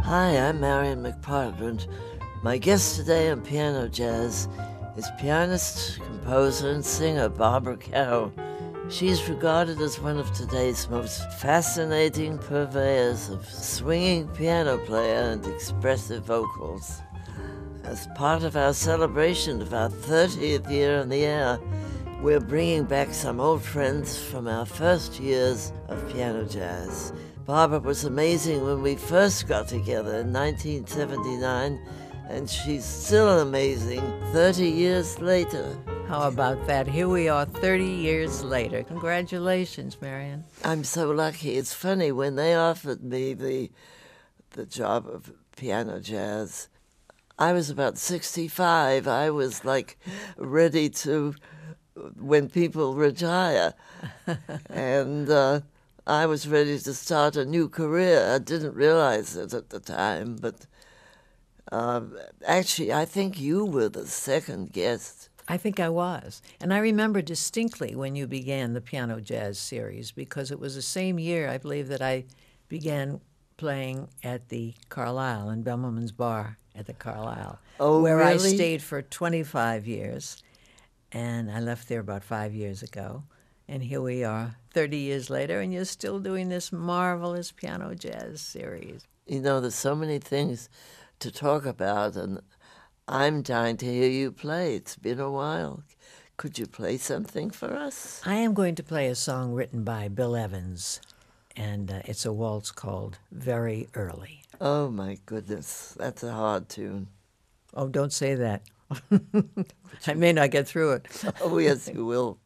Hi, I'm Marion McPartland. My guest today on Piano Jazz is pianist, composer, and singer Barbara Carroll. She's regarded as one of today's most fascinating purveyors of swinging piano player and expressive vocals. As part of our celebration of our 30th year on the air, we're bringing back some old friends from our first years of Piano Jazz. Barbara was amazing when we first got together in 1979, and she's still amazing 30 years later. How about that? Here we are 30 years later. Congratulations, Marion. I'm so lucky. It's funny, when they offered me the job of Piano Jazz, I was about 65. I was like ready to, when people retire. And I was ready to start a new career. I didn't realize it at the time, but actually, I think you were the second guest. I think I was. And I remember distinctly when you began the Piano Jazz series, because it was the same year, I believe, that I began playing at the Carlisle, in Bemelman's Bar at the Carlisle, where really? I stayed for 25 years. And I left there about 5 years ago. And here we are 30 years later, and you're still doing this marvelous Piano Jazz series. You know, there's so many things to talk about, and I'm dying to hear you play. It's been a while. Could you play something for us? I am going to play a song written by Bill Evans, and it's a waltz called Very Early. Oh, my goodness. That's a hard tune. Oh, don't say that. I may not get through it. Oh, yes, you will.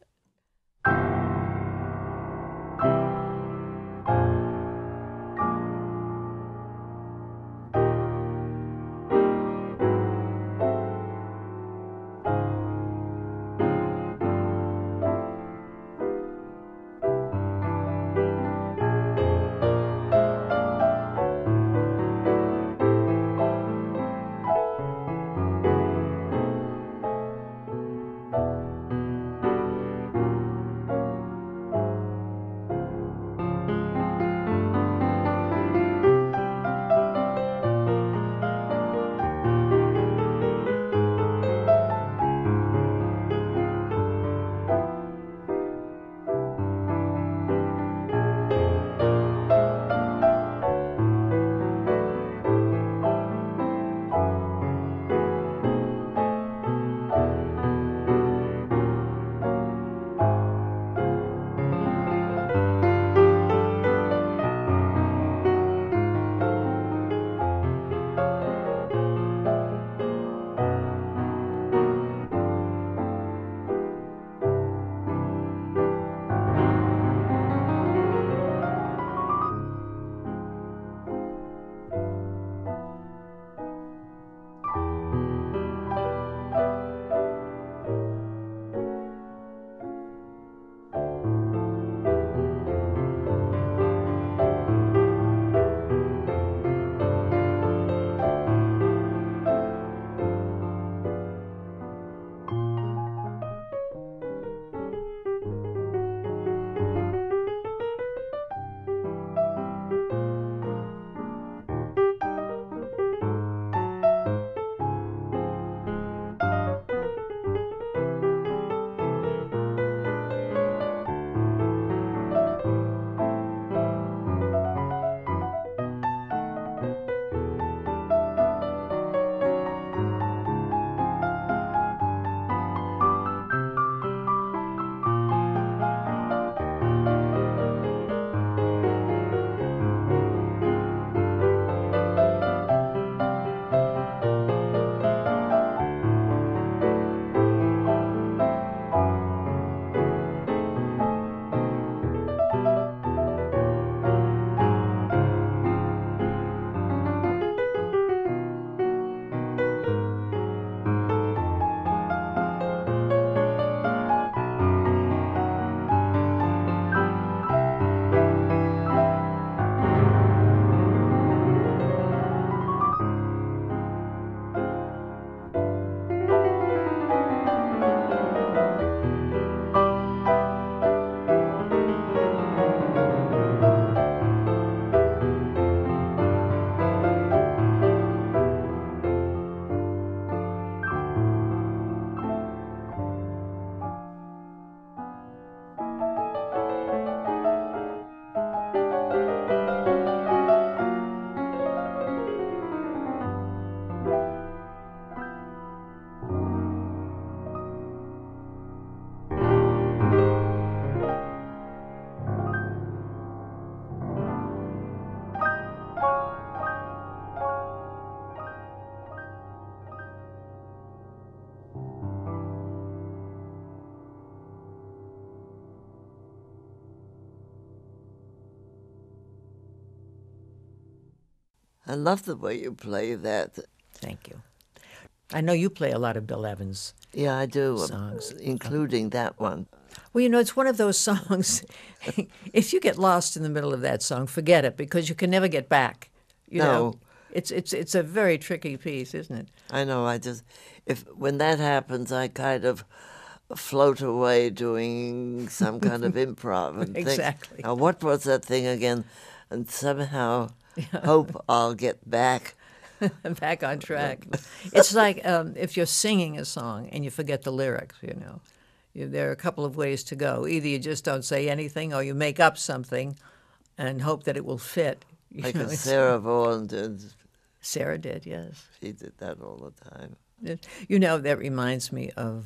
I love the way you play that. Thank you. I know you play a lot of Bill Evans. Yeah, I do, Songs. including that one. Well, you know, it's one of those songs, if you get lost in the middle of that song, forget it, because you can never get back. You know? It's a very tricky piece, isn't it? I know. When that happens, I kind of float away doing some kind of improv and Exactly. think, now what was that thing again? And somehow hope I'll get back. Back on track. It's like if you're singing a song and you forget the lyrics, you know. There are a couple of ways to go. Either you just don't say anything, or you make up something and hope that it will fit. Like Sarah Vaughan did. Sarah did, yes. She did that all the time. You know, that reminds me of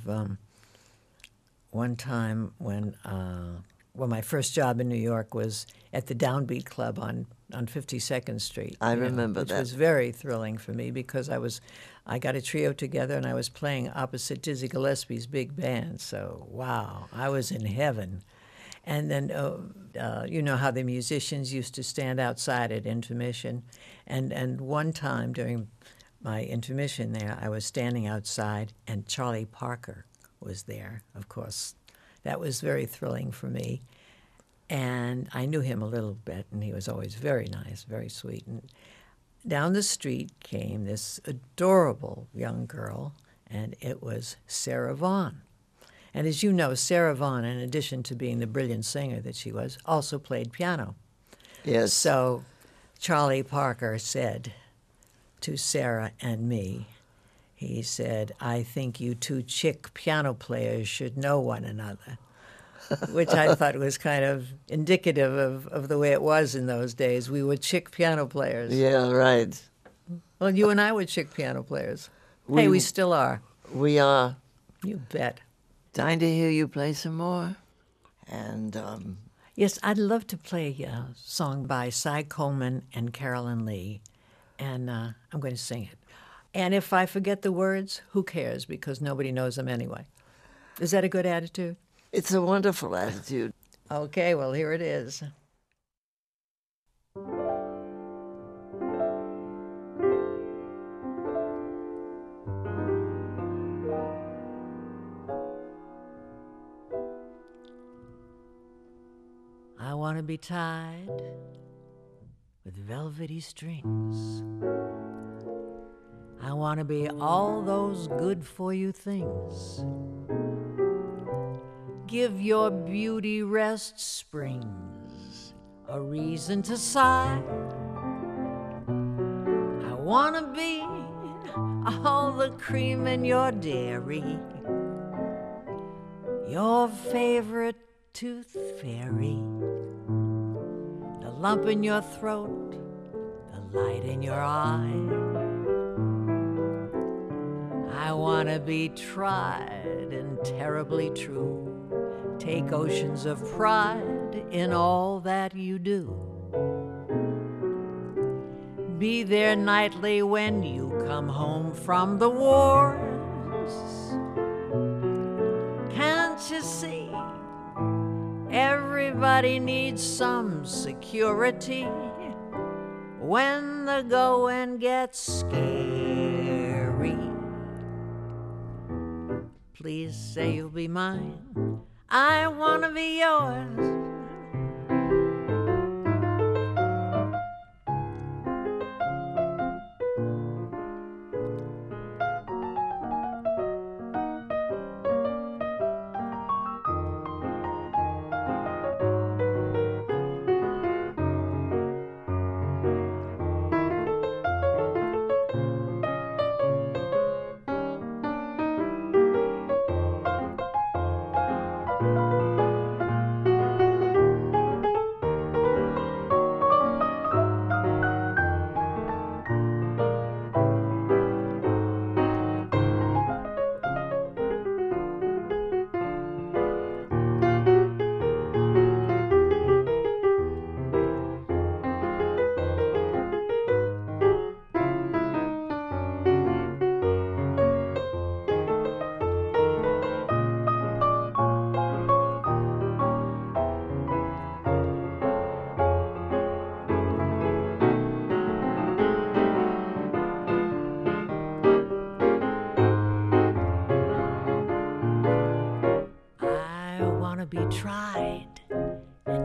one time when my first job in New York was at the Downbeat Club on 52nd Street. I remember which that. was very thrilling for me because I got a trio together and I was playing opposite Dizzy Gillespie's big band. So, wow, I was in heaven. And then, you know how the musicians used to stand outside at intermission. And one time during my intermission there, I was standing outside and Charlie Parker was there, of course. That was very thrilling for me. And I knew him a little bit, and he was always very nice, very sweet. And down the street came this adorable young girl, and it was Sarah Vaughan. And as you know, Sarah Vaughan, in addition to being the brilliant singer that she was, also played piano. Yes. So Charlie Parker said to Sarah and me, he said, "I think you two chick piano players should know one another," which I thought was kind of indicative of the way it was in those days. We were chick piano players. Yeah, right. Well, you and I were chick piano players. Hey, we still are. We are. You bet. Dying to hear you play some more. And Yes, I'd love to play a song by Cy Coleman and Carolyn Lee, and I'm going to sing it. And if I forget the words, who cares, because nobody knows them anyway. Is that a good attitude? it's a wonderful attitude. Okay, well, here it is. I want to be tied with velvety strings. I want to be all those good-for-you things. Give your beauty rest springs, a reason to sigh. I want to be all the cream in your dairy, your favorite tooth fairy, the lump in your throat, the light in your eye. I want to be tried and terribly true, take oceans of pride in all that you do. Be there nightly when you come home from the wars. Can't you see? Everybody needs some security when the going gets scary. Please say you'll be mine. I want to be yours.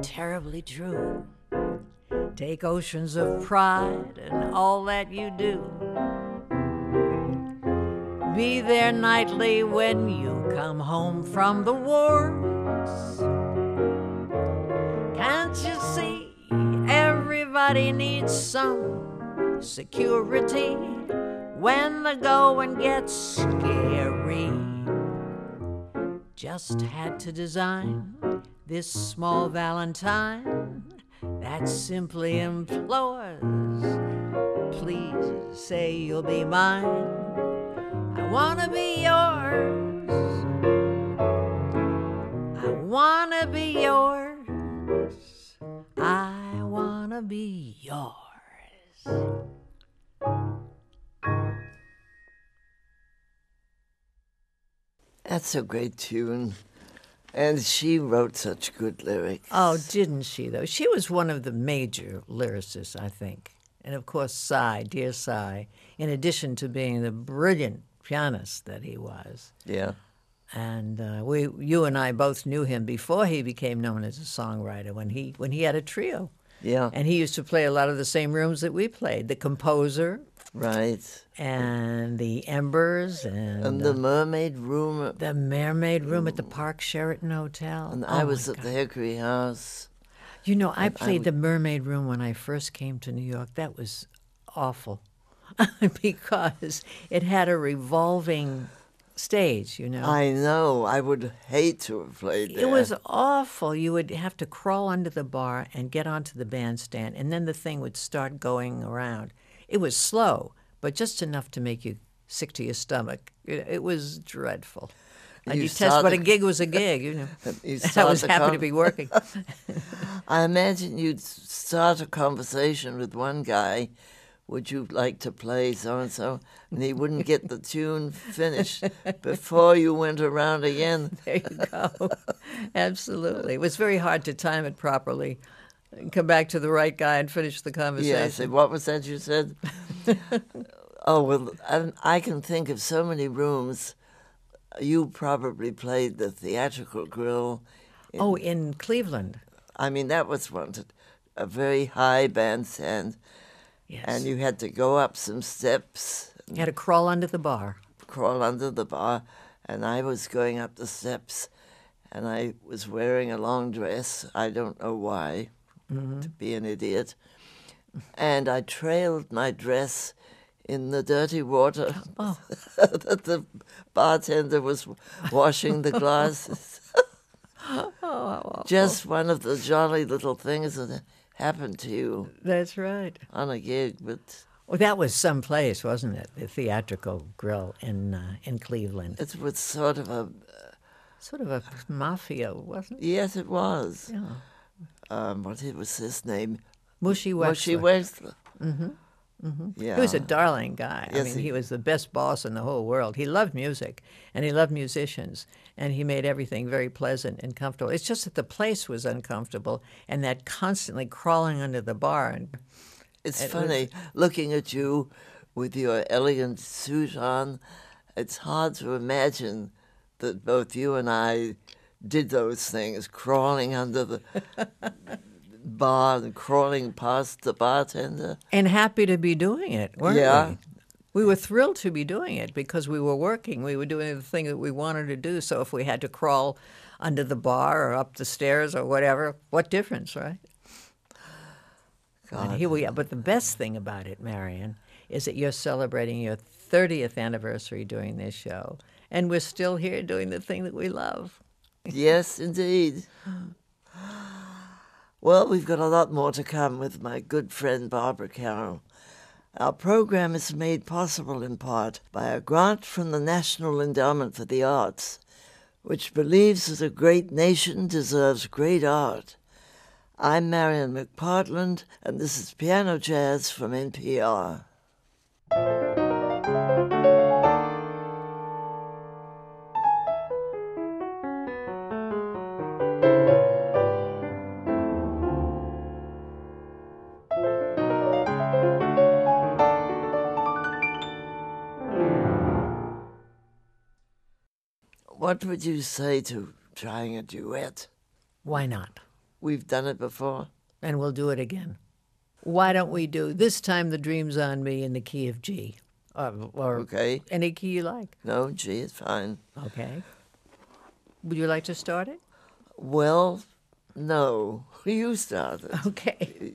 terribly true. Take oceans of pride and all that you do. Be there nightly when you come home from the wars. Can't you see everybody needs some security when the going gets scary? Just had to design this small valentine that simply implores, please say you'll be mine. I wanna be yours. I wanna be yours. I wanna be yours. That's a great tune. And she wrote such good lyrics. Oh, didn't she, though? She was one of the major lyricists, I think. And, of course, Cy, dear Cy, in addition to being the brilliant pianist that he was. Yeah. And you and I both knew him before he became known as a songwriter, when he had a trio. Yeah. And he used to play a lot of the same rooms that we played, the Composer. Right. And the Embers. And the Mermaid Room. The Mermaid Room at the Park Sheraton Hotel. And I was at the Hickory House. You know, I played the Mermaid Room when I first came to New York. That was awful because it had a revolving stage, you know. I know. I would hate to have played there. It was awful. You would have to crawl under the bar and get onto the bandstand, and then the thing would start going around. It was slow, but just enough to make you sick to your stomach. It was dreadful. And you test what a gig was a gig, you know. I was happy to be working. I imagine you'd start a conversation with one guy, would you like to play so-and-so? And he wouldn't get the tune finished before you went around again. There you go. Absolutely. It was very hard to time it properly. Come back to the right guy and finish the conversation. Yes, what was that you said? Oh, well, I can think of so many rooms. You probably played the Theatrical Grill. In Cleveland. I mean, that was a very high bandstand. Yes. And you had to go up some steps. You had to crawl under the bar. And I was going up the steps, and I was wearing a long dress. I don't know why. To be an idiot. And I trailed my dress in the dirty water that the bartender was washing the glasses. Just one of the jolly little things that happened to you. That's right. On a gig, but... Well, that was some place, wasn't it? The Theatrical Grill in Cleveland. It was sort of a mafia, wasn't it? Yes, it was. Yeah. What was his name? Mushy Wexler. Mushy Wexler. Mm-hmm. Mm-hmm. Yeah. He was a darling guy. Yes, I mean, he was the best boss in the whole world. He loved music, and he loved musicians, and he made everything very pleasant and comfortable. It's just that the place was uncomfortable, and that constantly crawling under the bar. It's funny, looking at you with your elegant suit on, it's hard to imagine that both you and I did those things, crawling under the bar and crawling past the bartender. And happy to be doing it, weren't we? We were thrilled to be doing it because we were working. We were doing the thing that we wanted to do. So if we had to crawl under the bar or up the stairs or whatever, what difference, right? And here we are. But the best thing about it, Marion, is that you're celebrating your 30th anniversary doing this show. And we're still here doing the thing that we love. Yes, indeed. Well, we've got a lot more to come with my good friend Barbara Carroll. Our program is made possible in part by a grant from the National Endowment for the Arts, which believes that a great nation deserves great art. I'm Marion McPartland, and this is Piano Jazz from NPR. What would you say to trying a duet? Why not? We've done it before. And we'll do it again. Why don't we do this time The Dream's on Me in the key of G? Or Okay. any key you like. No, G is fine. Okay. Would you like to start it? Well, no. You started. Okay.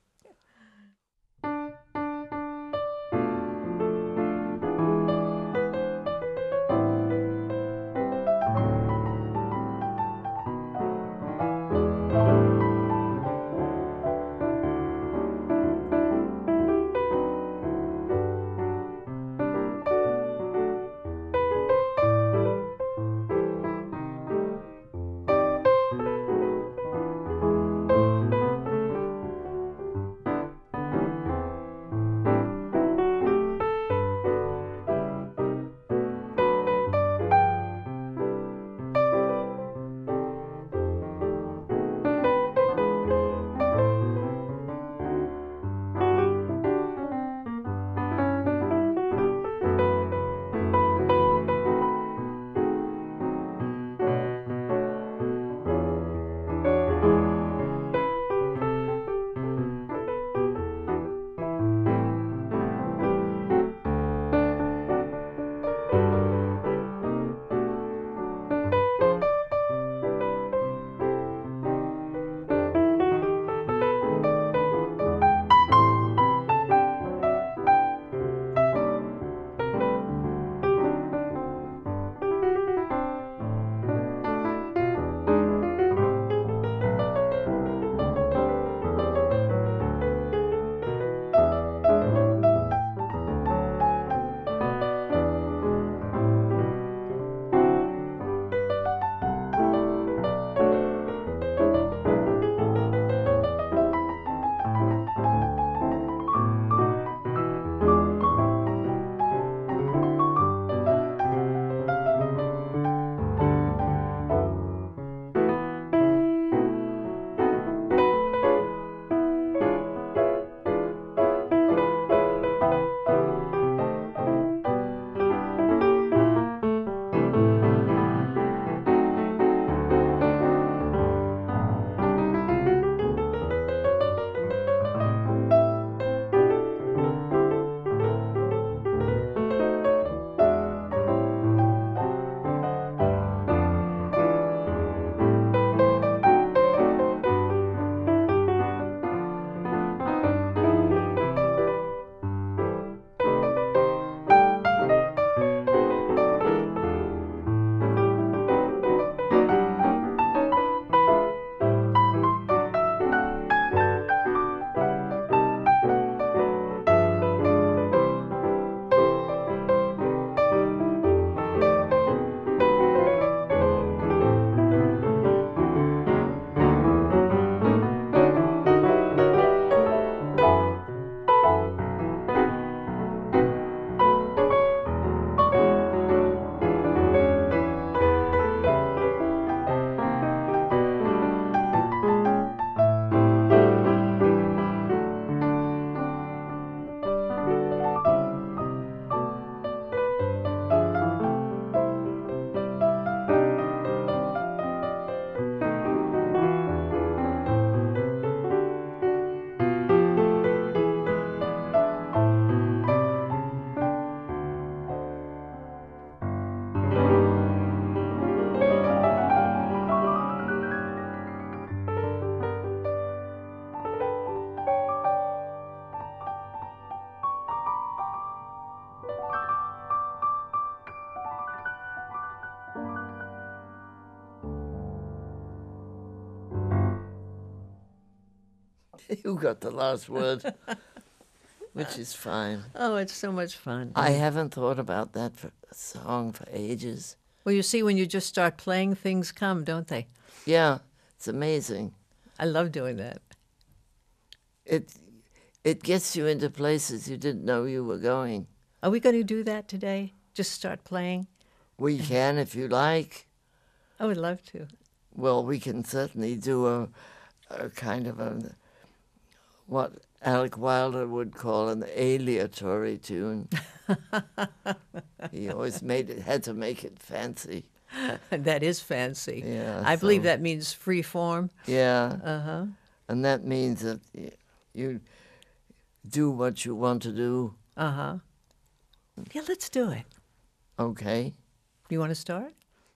You got the last word, which is fine. Oh, it's so much fun. I haven't thought about that song for ages. Well, you see, when you just start playing, things come, don't they? Yeah, it's amazing. I love doing that. It gets you into places you didn't know you were going. Are we going to do that today? Just start playing? We can if you like. I would love to. Well, we can certainly do a kind of what Alec Wilder would call an aleatory tune. He always had to make it fancy. That is fancy. Yeah, I believe so- that means free form. Yeah. Uh-huh. And that means that you do what you want to do. Uh-huh. Yeah, let's do it. Okay. You want to start?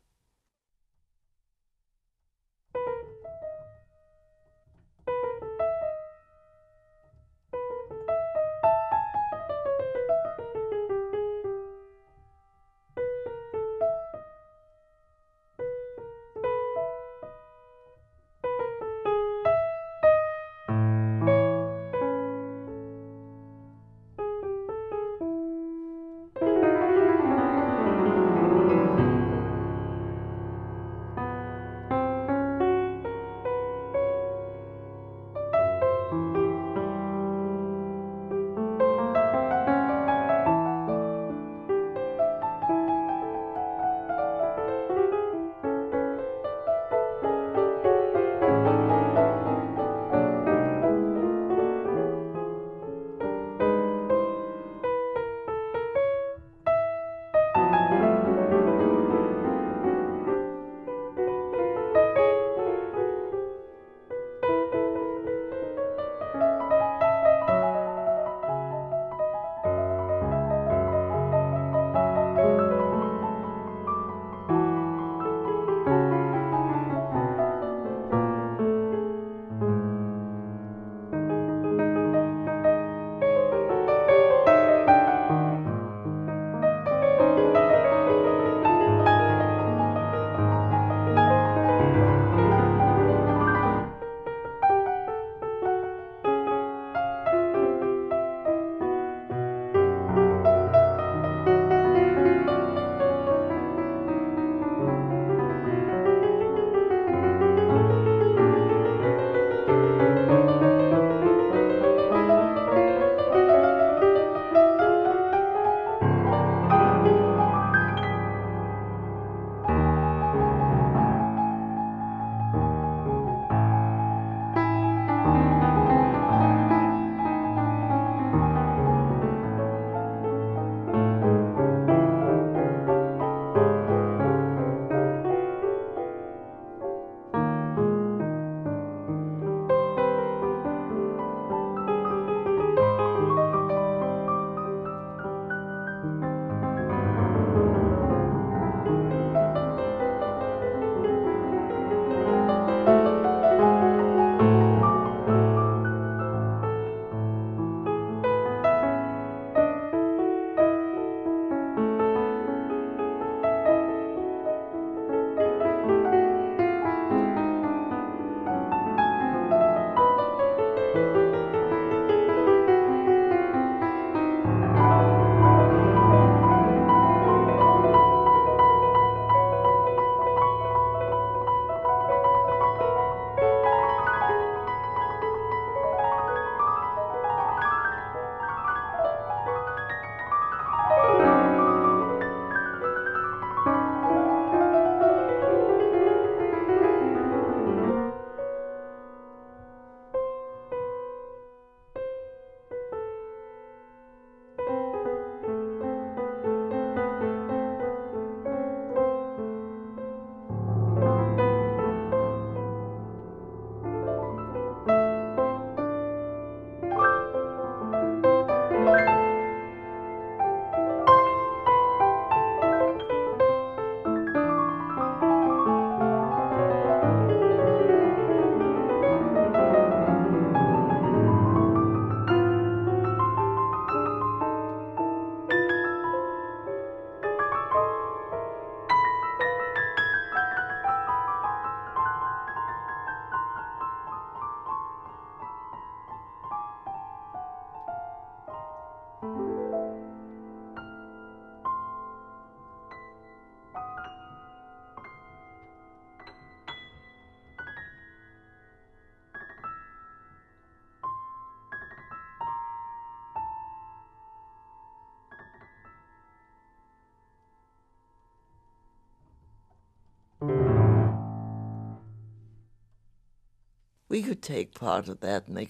We could take part of that and make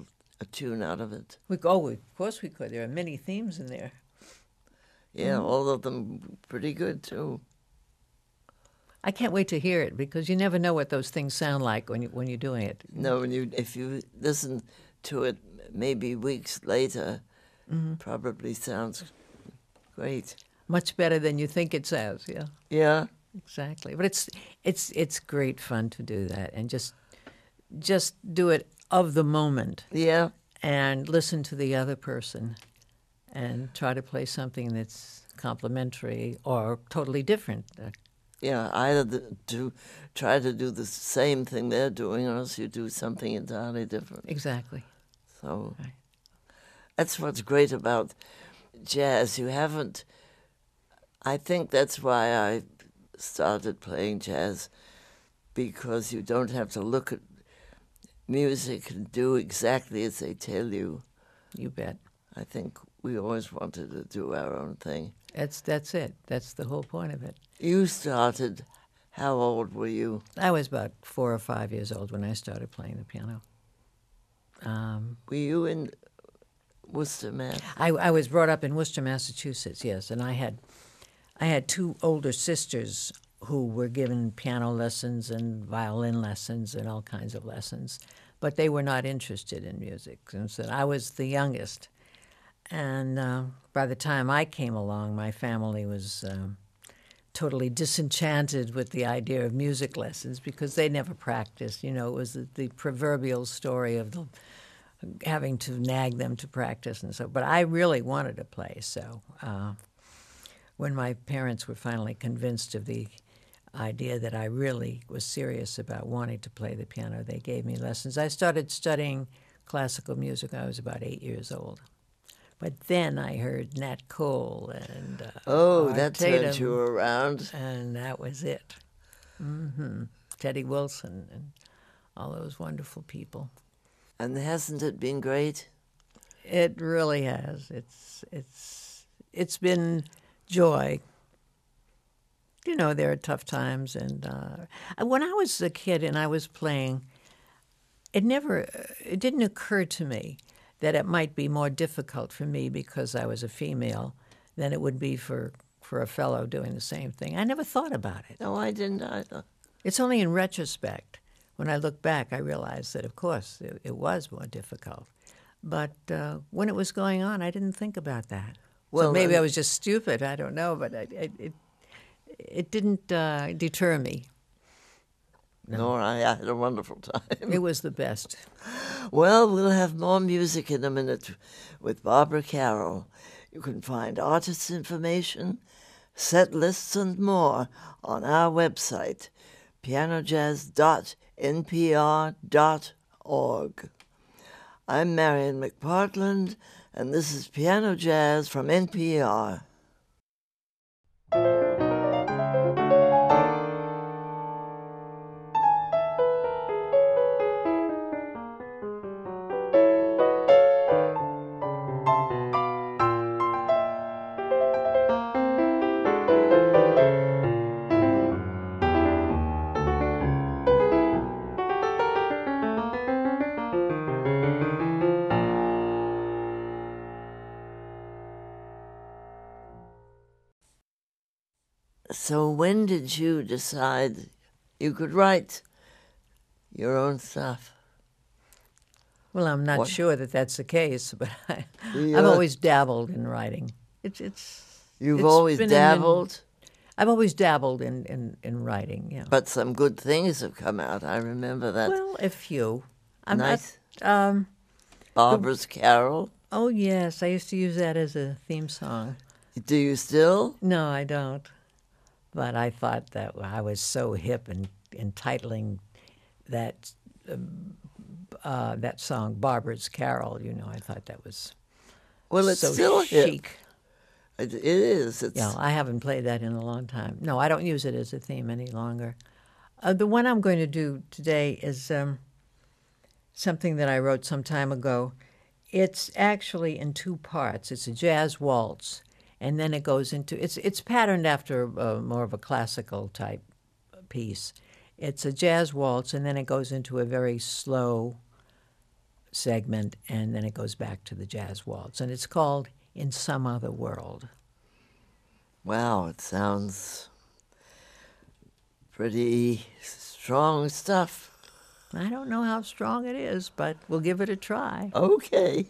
a tune out of it. Of course we could. There are many themes in there. Yeah, all of them pretty good too. I can't wait to hear it because you never know what those things sound like when you're doing it. No, if you listen to it maybe weeks later, probably sounds great. Much better than you think it sounds. Yeah, Yeah, exactly. But it's great fun to do that and just do it of the moment yeah. and listen to the other person and try to play something that's complementary or totally different. Yeah, either to try to do the same thing they're doing, or else you do something entirely different. Exactly. So Right. that's what's great about jazz. You haven't. I think that's why I started playing jazz, because you don't have to look at music and do exactly as they tell you. You bet. I think we always wanted to do our own thing. That's it. That's the whole point of it. You started. How old were you? I was about 4 or 5 years old when I started playing the piano. Were you in Worcester, Mass? I was brought up in Worcester, Massachusetts, yes, and I had two older sisters who were given piano lessons and violin lessons and all kinds of lessons, but they were not interested in music. And so I was the youngest. And by the time I came along, my family was totally disenchanted with the idea of music lessons because they never practiced. You know, it was the proverbial story of having to nag them to practice and so. But I really wanted to play, so when my parents were finally convinced of the idea that I really was serious about wanting to play the piano, they gave me lessons. I started studying classical music when I was about 8 years old. But then I heard Nat Cole and Art that Tatum, turned you around. and that was it. Teddy Wilson and all those wonderful people. And hasn't it been great? It really has. It's been joy. You know, there are tough times, and when I was a kid and I was playing, it didn't occur to me that it might be more difficult for me because I was a female than it would be for a fellow doing the same thing. I never thought about it. No, I didn't either. It's only in retrospect, when I look back, I realize that, of course, it was more difficult. But when it was going on, I didn't think about that. Well, so maybe I was just stupid. I don't know, but it didn't deter me. No. Nor I had a wonderful time. It was the best. Well, we'll have more music in a minute with Barbara Carroll. You can find artist information, set lists, and more on our website, pianojazz.npr.org. I'm Marion McPartland, and this is Piano Jazz from NPR. So when did you decide you could write your own stuff? Well, I'm not What? sure that that's the case, but Yeah. I've always dabbled in writing. You've it's always been dabbled? I've always dabbled in writing, yeah. But some good things have come out. I remember that. Well, a few. I'm Nice. not, Barbara's Carol. oh, yes, I used to use that as a theme song. Do you still? No, I don't. But I thought that I was so hip in entitling that that song "Barbara's Carol." You know, I thought that was Well, it's so still hip. chic. It is. It's, Yeah, I haven't played that in a long time. No, I don't use it as a theme any longer. The one I'm going to do today is something that I wrote some time ago. It's actually in two parts. It's a jazz waltz, and then it goes into it's patterned after more of a classical type piece. It's a jazz waltz, and then it goes into a very slow segment, and then it goes back to the jazz waltz, and it's called "In Some Other World." wow, it sounds pretty strong stuff. I don't know how strong it is, but we'll give it a try. Okay.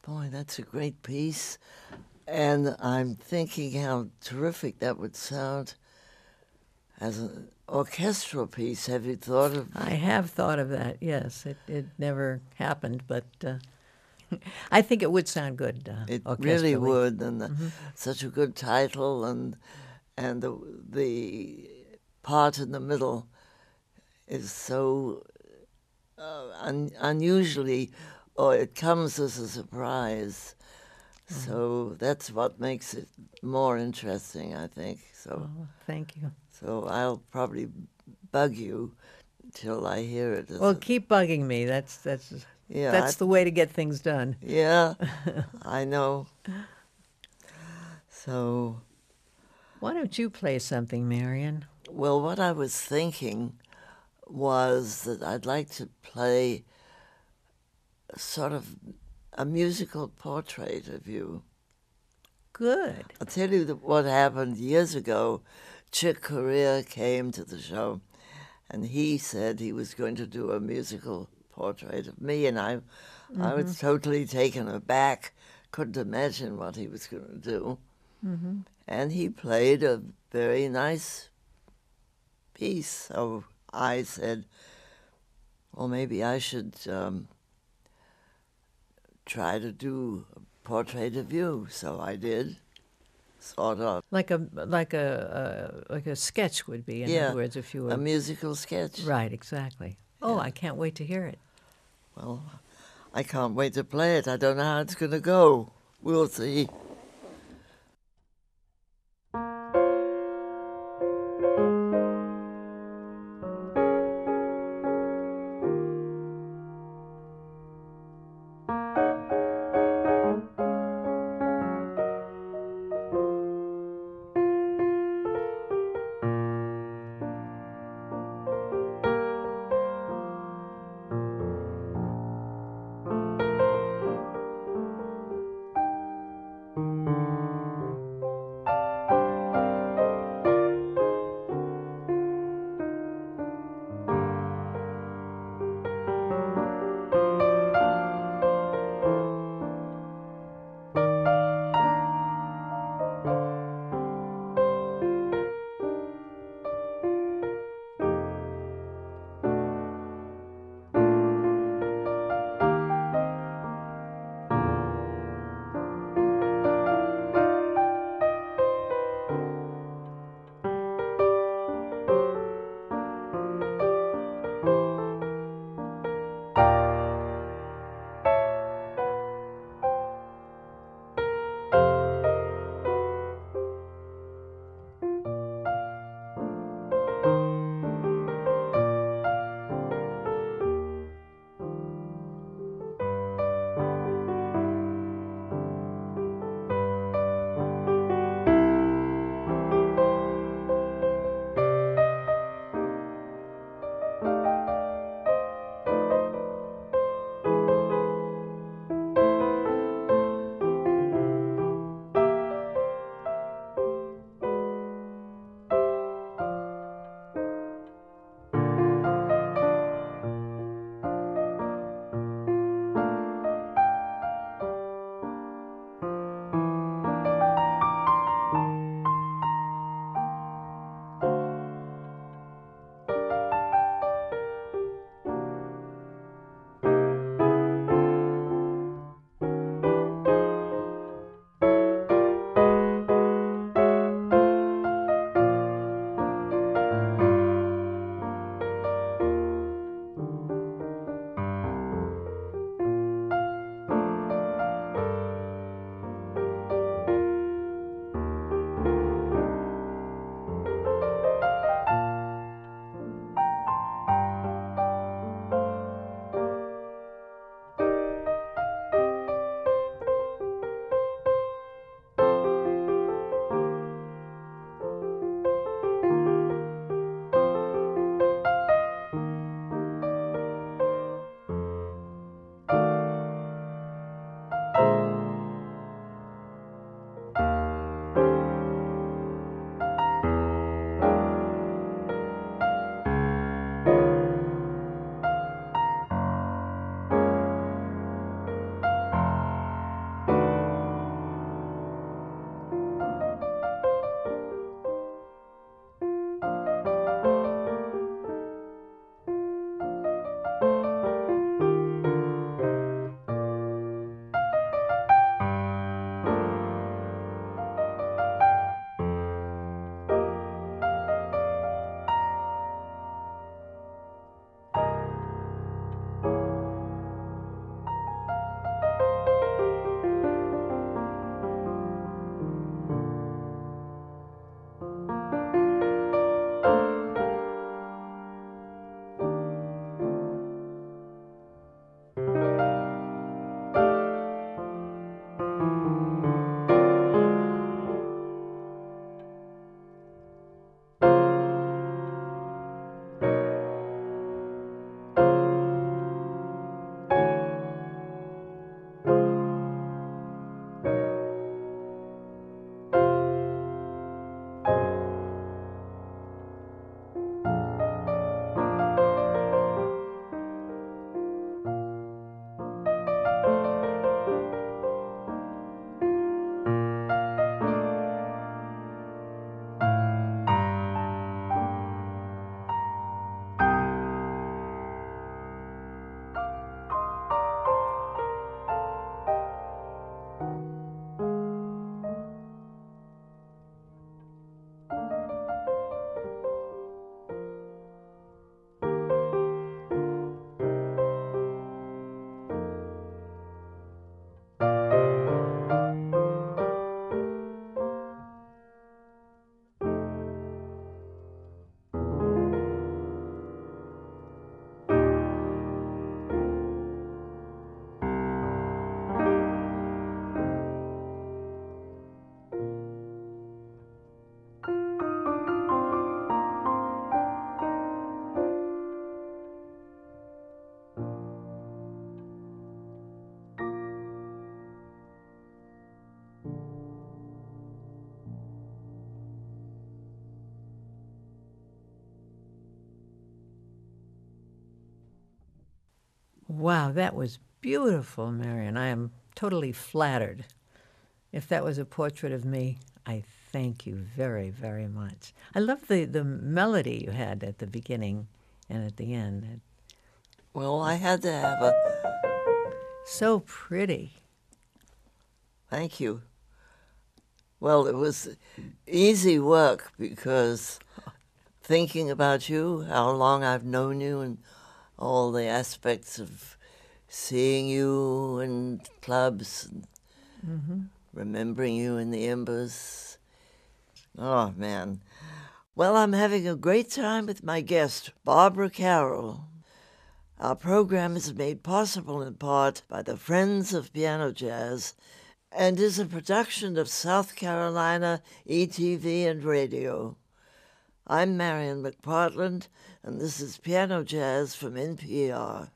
Boy, that's a great piece. And I'm thinking how terrific that would sound as an orchestral piece. Have you thought of? I have thought of that. Yes, it never happened, but I think it would sound good. It orchestrally. really would, and such a good title, and the part in the middle is so unusually, or it comes as a surprise. So that's what makes it more interesting, I think. So, Thank you. so I'll probably bug you till I hear it. Well, keep bugging me. That's Yeah, the way to get things done. yeah, I know. So, Why don't you play something, Marion? well, what I was thinking was that I'd like to play sort of a musical portrait of you. Good. I'll tell you what happened years ago. Chick Corea came to the show, and he said he was going to do a musical portrait of me, and I was totally taken aback, couldn't imagine what he was going to do. And he played a very nice piece, so I said, well, maybe I should try to do a portrait of you. So I did, sort of. Like a sketch would be. In other words, if you were a musical sketch. right, exactly. Oh, I can't wait to hear it. Well, I can't wait to play it. I don't know how it's going to go. We'll see. Wow, that was beautiful, Marion. I am totally flattered. If that was a portrait of me, I thank you very, very much. I love the melody you had at the beginning and at the end. Well, I had to have a... So pretty. Thank you. Well, it was easy work because thinking about you, how long I've known you, and all the aspects of seeing you in clubs, and remembering you in the Embers. Oh, man. Well, I'm having a great time with my guest, Barbara Carroll. Our program is made possible in part by the Friends of Piano Jazz and is a production of South Carolina ETV and Radio. I'm Marion McPartland, and this is Piano Jazz from NPR.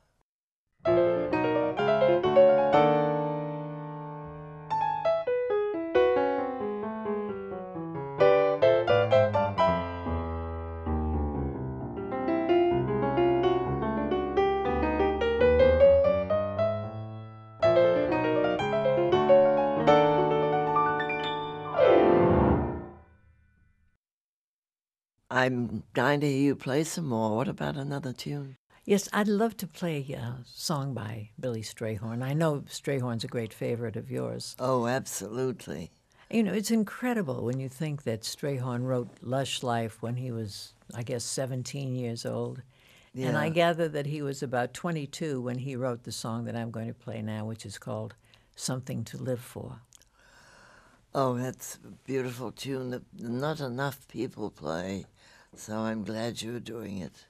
I'm dying to hear you play some more. What about another tune? Yes, I'd love to play a song by Billy Strayhorn. I know Strayhorn's a great favorite of yours. Oh, absolutely. You know, it's incredible when you think that Strayhorn wrote Lush Life when he was, I guess, 17 years old. Yeah. And I gather that he was about 22 when he wrote the song that I'm going to play now, which is called Something to Live For. Oh, that's a beautiful tune that not enough people play, so I'm glad you're doing it.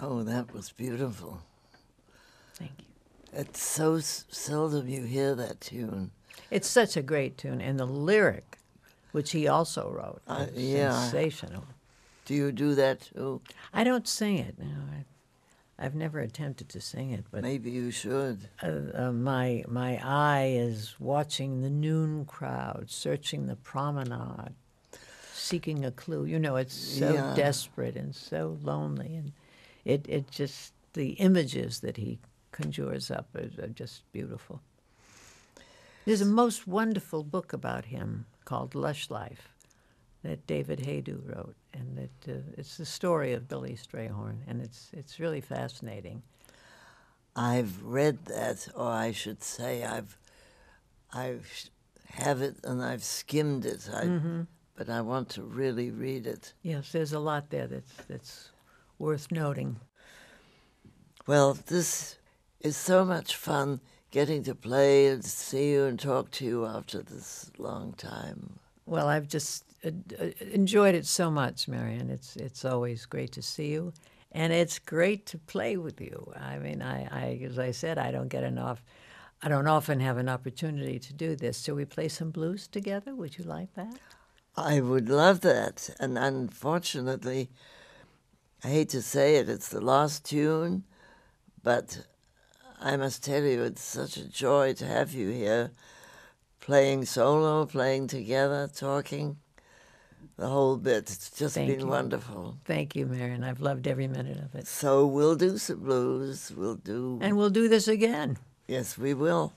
Oh, that was beautiful. Thank you. It's so seldom you hear that tune. It's such a great tune, and the lyric, which he also wrote, is yeah. sensational. Do you do that too? I don't sing it. No, I've never attempted to sing it, but Maybe you should. my eye is watching the noon crowd, searching the promenade, seeking a clue. You know, it's so desperate and so lonely, and it just, the images that he conjures up are just beautiful. There's a most wonderful book about him called Lush Life that David Haydu wrote, and it's the story of Billy Strayhorn, and it's really fascinating. I've read that, or I should say I've have it and I've skimmed it, but I want to really read it. Yes, there's a lot there that's worth noting. Well, this is so much fun getting to play and see you and talk to you after this long time. Well, I've just enjoyed it so much, Marian. It's always great to see you, and it's great to play with you. I mean, I as I said, I don't often have an opportunity to do this. Shall we play some blues together? Would you like that? I would love that, and unfortunately, I hate to say it, it's the last tune, but I must tell you, it's such a joy to have you here, playing solo, playing together, talking, the whole bit. It's just been wonderful. Thank you, Marian. I've loved every minute of it. So we'll do some blues. And we'll do this again. Yes, we will.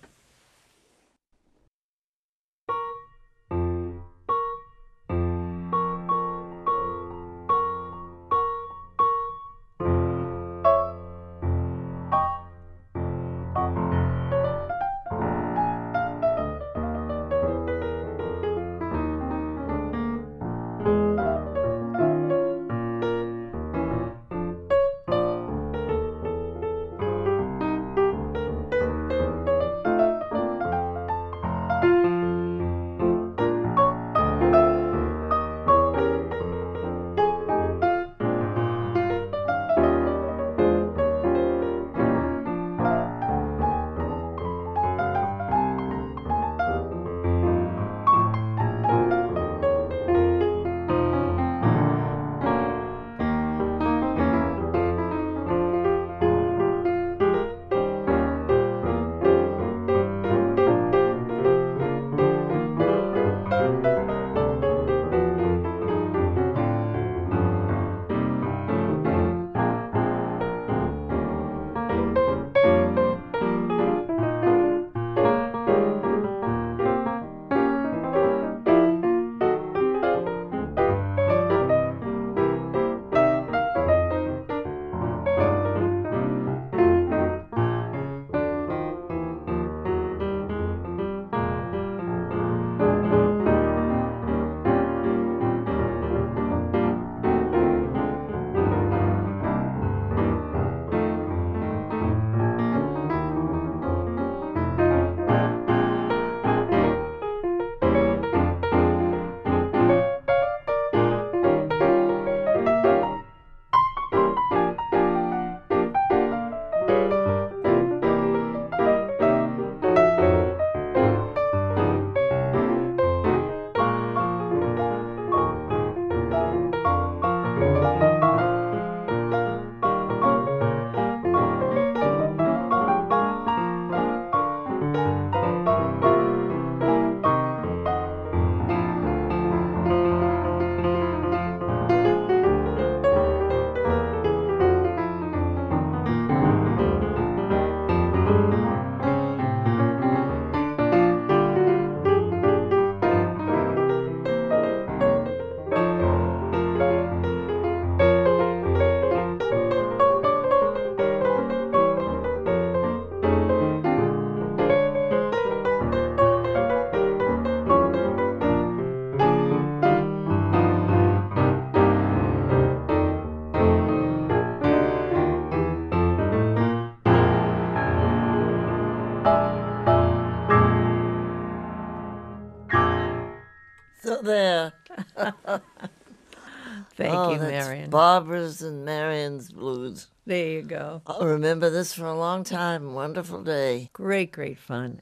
So there. Thank you, that's Marion. Barbara's and Marion's blues. There you go. I'll remember this for a long time. Wonderful day. Great, great fun.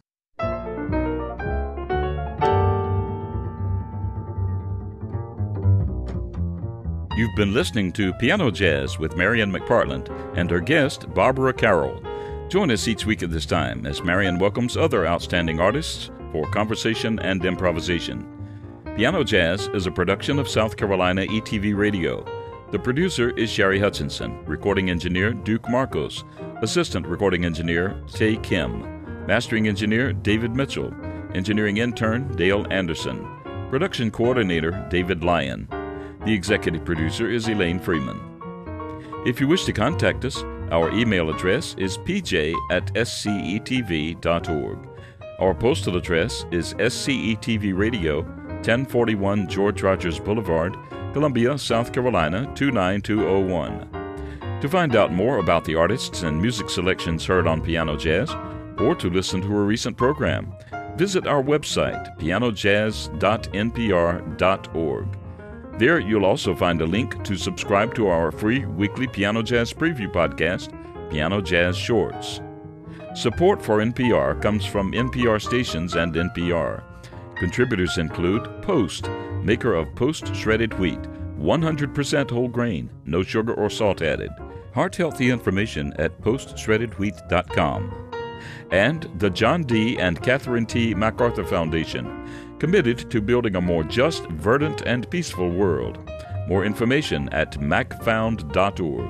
You've been listening to Piano Jazz with Marion McPartland and her guest, Barbara Carroll. Join us each week at this time as Marion welcomes other outstanding artists for conversation and improvisation. Piano Jazz is a production of South Carolina ETV Radio. The producer is Sherry Hutchinson, recording engineer Duke Marcos, assistant recording engineer Tay Kim, mastering engineer David Mitchell, engineering intern Dale Anderson, production coordinator David Lyon. The executive producer is Elaine Freeman. If you wish to contact us, our email address is pj@scetv.org. Our postal address is SCETV Radio, 1041 George Rogers Boulevard, Columbia, South Carolina, 29201. To find out more about the artists and music selections heard on Piano Jazz, or to listen to a recent program, visit our website, pianojazz.npr.org. There you'll also find a link to subscribe to our free weekly Piano Jazz preview podcast, Piano Jazz Shorts. Support for NPR comes from NPR stations and NPR. Contributors include Post, maker of Post Shredded Wheat, 100% whole grain, no sugar or salt added. Heart-healthy information at postshreddedwheat.com. And the John D. and Catherine T. MacArthur Foundation, committed to building a more just, verdant, and peaceful world. More information at macfound.org.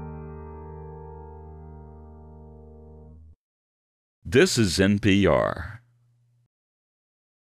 This is NPR.